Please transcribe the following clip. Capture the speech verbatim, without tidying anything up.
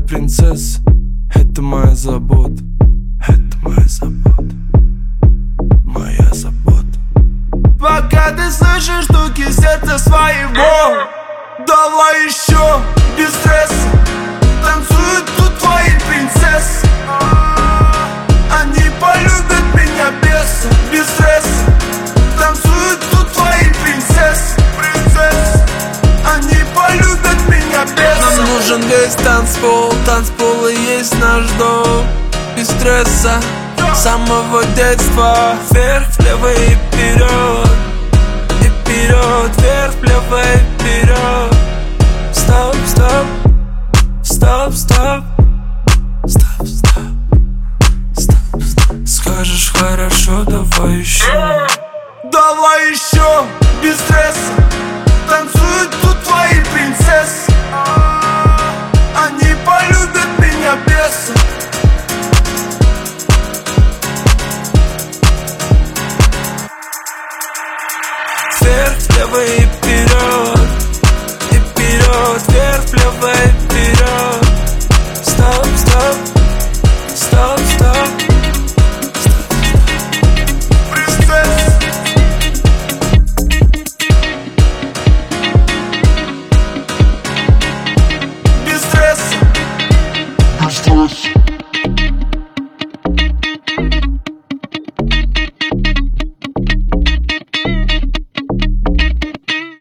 принцесса, это моя забота, это моя забота, моя забота. Пока ты слышишь стуки сердца своего, давай еще без стресса. Танцуют тут твои принцессы, они полюбят меня без, без стресса. Танцуют тут твои принцессы, принцессы, они полюбят меня без. Нам нужен весь танцпол, танцпол и есть наш дом. Без стресса, с самого детства. Вверх, влево и вперед, и вперед, вверх, влево и вперед. Стоп, стоп, стоп, стоп, стоп, стоп, стоп, стоп. Скажешь хорошо, давай еще. Давай еще, без стресса. Танцуют тут